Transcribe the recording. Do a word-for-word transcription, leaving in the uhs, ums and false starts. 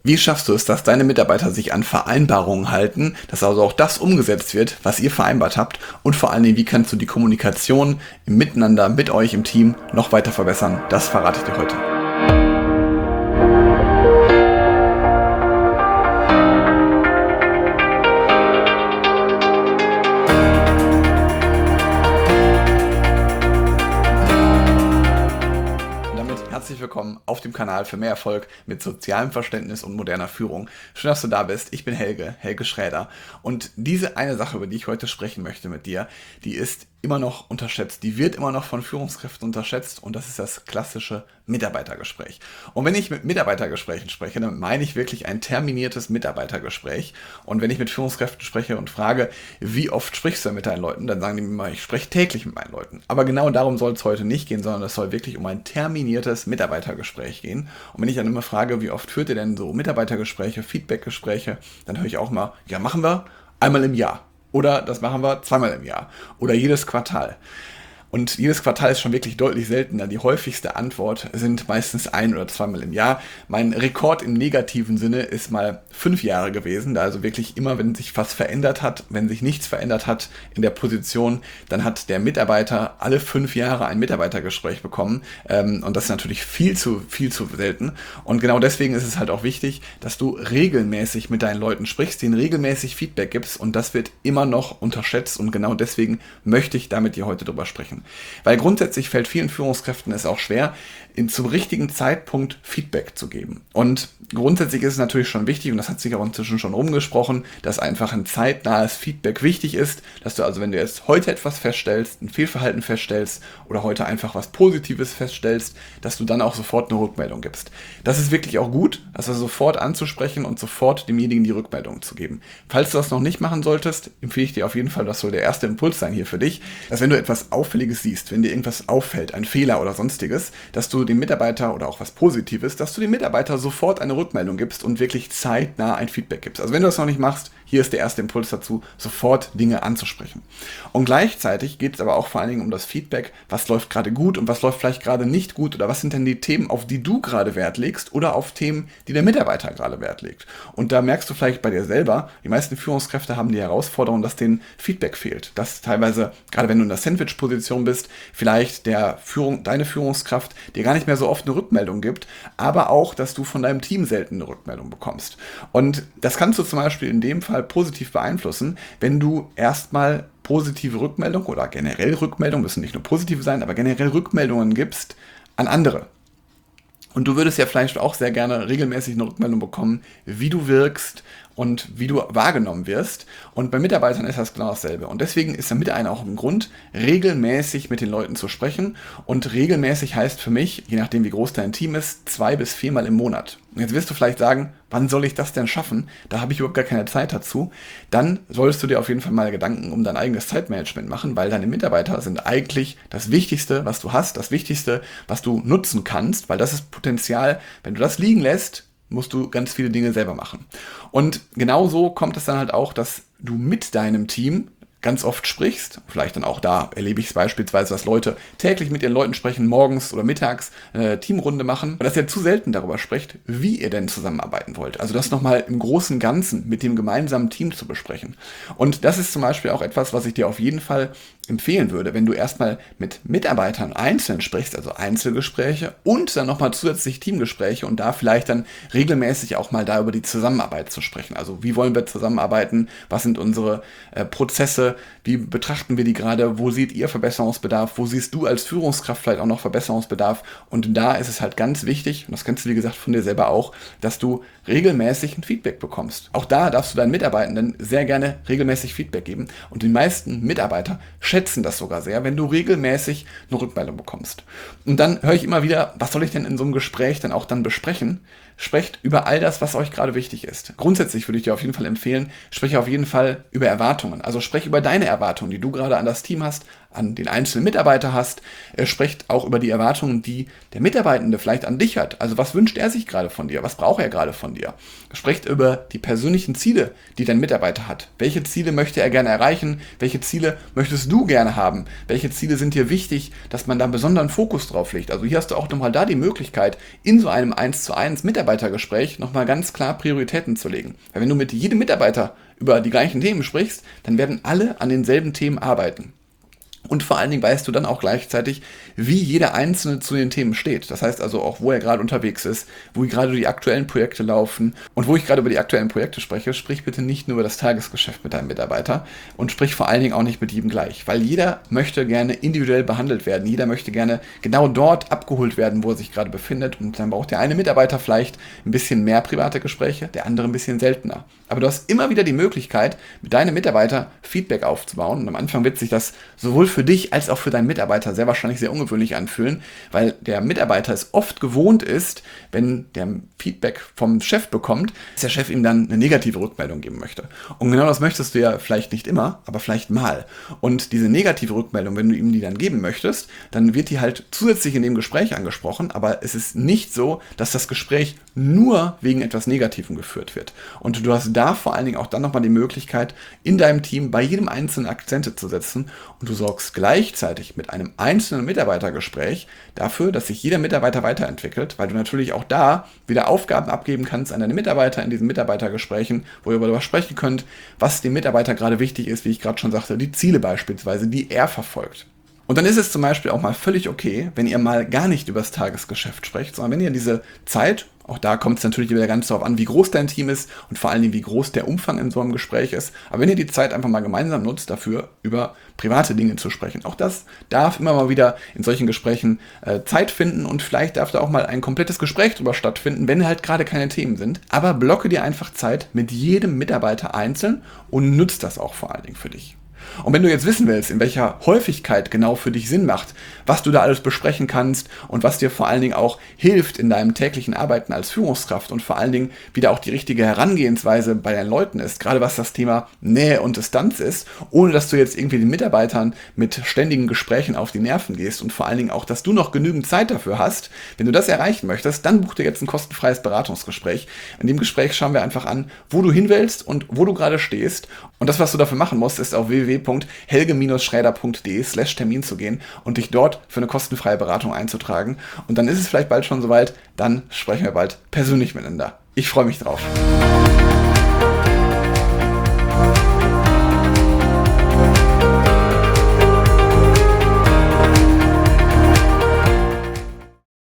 Wie schaffst du es, dass deine Mitarbeiter sich an Vereinbarungen halten, dass also auch das umgesetzt wird, was ihr vereinbart habt? Und vor allen Dingen, wie kannst du die Kommunikation im Miteinander mit euch im Team noch weiter verbessern? Das verrate ich dir heute. Herzlich willkommen auf dem Kanal für mehr Erfolg mit sozialem Verständnis und moderner Führung. Schön, dass du da bist. Ich bin Helge, Helge Schräder. Und diese eine Sache, über die ich heute sprechen möchte mit dir, die ist immer noch unterschätzt. Die wird immer noch von Führungskräften unterschätzt und das ist das klassische Mitarbeitergespräch. Und wenn ich mit Mitarbeitergesprächen spreche, dann meine ich wirklich ein terminiertes Mitarbeitergespräch. Und wenn ich mit Führungskräften spreche und frage, wie oft sprichst du mit deinen Leuten, dann sagen die mir immer, ich spreche täglich mit meinen Leuten. Aber genau darum soll es heute nicht gehen, sondern es soll wirklich um ein terminiertes Mitarbeitergespräch gehen. Und wenn ich dann immer frage, wie oft führt ihr denn so Mitarbeitergespräche, Feedbackgespräche, dann höre ich auch mal, ja, machen wir einmal im Jahr. Oder das machen wir zweimal im Jahr. Oder jedes Quartal. Und jedes Quartal ist schon wirklich deutlich seltener. Die häufigste Antwort sind meistens ein- oder zweimal im Jahr. Mein Rekord im negativen Sinne ist mal fünf Jahre gewesen. Da also wirklich immer, wenn sich was verändert hat, wenn sich nichts verändert hat in der Position, dann hat der Mitarbeiter alle fünf Jahre ein Mitarbeitergespräch bekommen. Und das ist natürlich viel zu, viel zu selten. Und genau deswegen ist es halt auch wichtig, dass du regelmäßig mit deinen Leuten sprichst, denen regelmäßig Feedback gibst. Und das wird immer noch unterschätzt. Und genau deswegen möchte ich da mit dir heute drüber sprechen. Weil grundsätzlich fällt vielen Führungskräften es auch schwer, in, zum richtigen Zeitpunkt Feedback zu geben. Und grundsätzlich ist es natürlich schon wichtig, und das hat sich auch inzwischen schon rumgesprochen, dass einfach ein zeitnahes Feedback wichtig ist, dass du also, wenn du jetzt heute etwas feststellst, ein Fehlverhalten feststellst oder heute einfach was Positives feststellst, dass du dann auch sofort eine Rückmeldung gibst. Das ist wirklich auch gut, also sofort anzusprechen und sofort demjenigen die Rückmeldung zu geben. Falls du das noch nicht machen solltest, empfehle ich dir auf jeden Fall, das soll der erste Impuls sein hier für dich, dass wenn du etwas Auffälliges siehst, wenn dir irgendwas auffällt, ein Fehler oder sonstiges, dass du dem Mitarbeiter oder auch was Positives, dass du dem Mitarbeiter sofort eine Rückmeldung gibst und wirklich zeitnah ein Feedback gibst. Also wenn du das noch nicht machst, hier ist der erste Impuls dazu, sofort Dinge anzusprechen. Und gleichzeitig geht es aber auch vor allen Dingen um das Feedback, was läuft gerade gut und was läuft vielleicht gerade nicht gut oder was sind denn die Themen, auf die du gerade Wert legst oder auf Themen, die der Mitarbeiter gerade Wert legt. Und da merkst du vielleicht bei dir selber, die meisten Führungskräfte haben die Herausforderung, dass denen Feedback fehlt. Dass teilweise, gerade wenn du in der Sandwich-Position bist, vielleicht der Führung, deine Führungskraft dir gar nicht mehr so oft eine Rückmeldung gibt, aber auch, dass du von deinem Team selten eine Rückmeldung bekommst. Und das kannst du zum Beispiel in dem Fall positiv beeinflussen, wenn du erstmal positive Rückmeldung oder generell Rückmeldung, müssen nicht nur positive sein, aber generell Rückmeldungen gibst an andere. Und du würdest ja vielleicht auch sehr gerne regelmäßig eine Rückmeldung bekommen, wie du wirkst und wie du wahrgenommen wirst. Und bei Mitarbeitern ist das genau dasselbe. Und deswegen ist damit einer auch ein Grund, regelmäßig mit den Leuten zu sprechen. Und regelmäßig heißt für mich, je nachdem wie groß dein Team ist, zwei bis viermal im Monat. Und jetzt wirst du vielleicht sagen, wann soll ich das denn schaffen? Da habe ich überhaupt gar keine Zeit dazu. Dann solltest du dir auf jeden Fall mal Gedanken um dein eigenes Zeitmanagement machen, weil deine Mitarbeiter sind eigentlich das Wichtigste, was du hast, das Wichtigste, was du nutzen kannst, weil das ist Potenzial, wenn du das liegen lässt, musst du ganz viele Dinge selber machen. Und genauso kommt es dann halt auch, dass du mit deinem Team ganz oft sprichst, vielleicht dann auch da erlebe ich es beispielsweise, dass Leute täglich mit ihren Leuten sprechen, morgens oder mittags eine Teamrunde machen und dass ihr zu selten darüber sprecht, wie ihr denn zusammenarbeiten wollt. Also das nochmal im großen Ganzen mit dem gemeinsamen Team zu besprechen. Und das ist zum Beispiel auch etwas, was ich dir auf jeden Fall empfehlen würde, wenn du erstmal mit Mitarbeitern einzeln sprichst, also Einzelgespräche und dann nochmal zusätzlich Teamgespräche und da vielleicht dann regelmäßig auch mal da über die Zusammenarbeit zu sprechen. Also wie wollen wir zusammenarbeiten? Was sind unsere äh, Prozesse? Wie betrachten wir die gerade? Wo seht ihr Verbesserungsbedarf? Wo siehst du als Führungskraft vielleicht auch noch Verbesserungsbedarf? Und da ist es halt ganz wichtig, und das kennst du wie gesagt von dir selber auch, dass du regelmäßig ein Feedback bekommst. Auch da darfst du deinen Mitarbeitenden sehr gerne regelmäßig Feedback geben und die meisten Mitarbeiter schätzen das sogar sehr, wenn du regelmäßig eine Rückmeldung bekommst. Und dann höre ich immer wieder, was soll ich denn in so einem Gespräch dann auch dann besprechen? Sprecht über all das, was euch gerade wichtig ist. Grundsätzlich würde ich dir auf jeden Fall empfehlen, spreche auf jeden Fall über Erwartungen. Also spreche über deine Erwartungen, die du gerade an das Team hast, an den einzelnen Mitarbeiter hast. Er spricht auch über die Erwartungen, die der Mitarbeitende vielleicht an dich hat. Also was wünscht er sich gerade von dir? Was braucht er gerade von dir? Er spricht über die persönlichen Ziele, die dein Mitarbeiter hat. Welche Ziele möchte er gerne erreichen? Welche Ziele möchtest du gerne haben? Welche Ziele sind dir wichtig, dass man da einen besonderen Fokus drauf legt? Also hier hast du auch nochmal da die Möglichkeit, in so einem eins zu eins Mitarbeitergespräch nochmal ganz klar Prioritäten zu legen. Weil wenn du mit jedem Mitarbeiter über die gleichen Themen sprichst, dann werden alle an denselben Themen arbeiten. Und vor allen Dingen weißt du dann auch gleichzeitig, wie jeder Einzelne zu den Themen steht. Das heißt also auch, wo er gerade unterwegs ist, wo gerade die aktuellen Projekte laufen. Und wo ich gerade über die aktuellen Projekte spreche, sprich bitte nicht nur über das Tagesgeschäft mit deinem Mitarbeiter und sprich vor allen Dingen auch nicht mit jedem gleich. Weil jeder möchte gerne individuell behandelt werden. Jeder möchte gerne genau dort abgeholt werden, wo er sich gerade befindet. Und dann braucht der eine Mitarbeiter vielleicht ein bisschen mehr private Gespräche, der andere ein bisschen seltener. Aber du hast immer wieder die Möglichkeit, mit deinem Mitarbeiter Feedback aufzubauen. Und am Anfang wird sich das sowohl für dich als auch für deinen Mitarbeiter sehr wahrscheinlich sehr ungewöhnlich anfühlen, weil der Mitarbeiter es oft gewohnt ist, wenn der Feedback vom Chef bekommt, dass der Chef ihm dann eine negative Rückmeldung geben möchte. Und genau das möchtest du ja vielleicht nicht immer, aber vielleicht mal. Und diese negative Rückmeldung, wenn du ihm die dann geben möchtest, dann wird die halt zusätzlich in dem Gespräch angesprochen, aber es ist nicht so, dass das Gespräch nur wegen etwas Negativem geführt wird. Und du hast da vor allen Dingen auch dann nochmal die Möglichkeit, in deinem Team bei jedem einzelnen Akzente zu setzen und du sorgst gleichzeitig mit einem einzelnen Mitarbeitergespräch dafür, dass sich jeder Mitarbeiter weiterentwickelt, weil du natürlich auch da wieder Aufgaben abgeben kannst an deine Mitarbeiter in diesen Mitarbeitergesprächen, wo ihr darüber sprechen könnt, was dem Mitarbeiter gerade wichtig ist, wie ich gerade schon sagte, die Ziele beispielsweise, die er verfolgt. Und dann ist es zum Beispiel auch mal völlig okay, wenn ihr mal gar nicht über das Tagesgeschäft sprecht, sondern wenn ihr diese Zeit, auch da kommt es natürlich wieder ganz darauf an, wie groß dein Team ist und vor allen Dingen, wie groß der Umfang in so einem Gespräch ist. Aber wenn ihr die Zeit einfach mal gemeinsam nutzt, dafür über private Dinge zu sprechen, auch das darf immer mal wieder in solchen Gesprächen äh, Zeit finden und vielleicht darf da auch mal ein komplettes Gespräch drüber stattfinden, wenn halt gerade keine Themen sind. Aber blocke dir einfach Zeit mit jedem Mitarbeiter einzeln und nutzt das auch vor allen Dingen für dich. Und wenn du jetzt wissen willst, in welcher Häufigkeit genau für dich Sinn macht, was du da alles besprechen kannst und was dir vor allen Dingen auch hilft in deinem täglichen Arbeiten als Führungskraft und vor allen Dingen, wie da auch die richtige Herangehensweise bei deinen Leuten ist, gerade was das Thema Nähe und Distanz ist, ohne dass du jetzt irgendwie den Mitarbeitern mit ständigen Gesprächen auf die Nerven gehst und vor allen Dingen auch, dass du noch genügend Zeit dafür hast, wenn du das erreichen möchtest, dann buch dir jetzt ein kostenfreies Beratungsgespräch. In dem Gespräch schauen wir einfach an, wo du hin willst und wo du gerade stehst. Und das, was du dafür machen musst, ist auf w w w punkt helge-schräder punkt de slash Termin zu gehen und dich dort für eine kostenfreie Beratung einzutragen. Und dann ist es vielleicht bald schon soweit, dann sprechen wir bald persönlich miteinander. Ich freue mich drauf.